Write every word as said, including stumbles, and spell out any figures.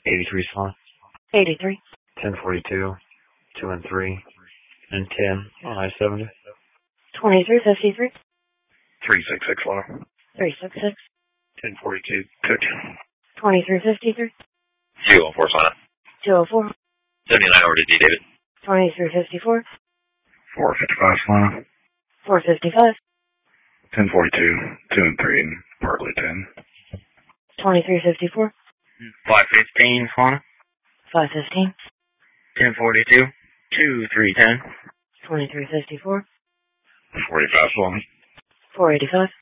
eighty-three Swan. eighty-three. ten forty-two, two and three, and ten on I seventy. twenty-three fifty-three. three sixty-six Swan. three sixty-six. ten forty-two, cooked. twenty-three fifty-three. two oh four Swan. two oh four. seventy-nine over to D, David. twenty-three fifty-four. four fifty-five Swan. four fifty-five. ten forty-two, two and three, and partly ten. twenty-three fifty-four. five fifteen Swan. five fifteen. ten forty-two, two three ten. twenty-three fifty-four. forty-five Swan. four eighty-five.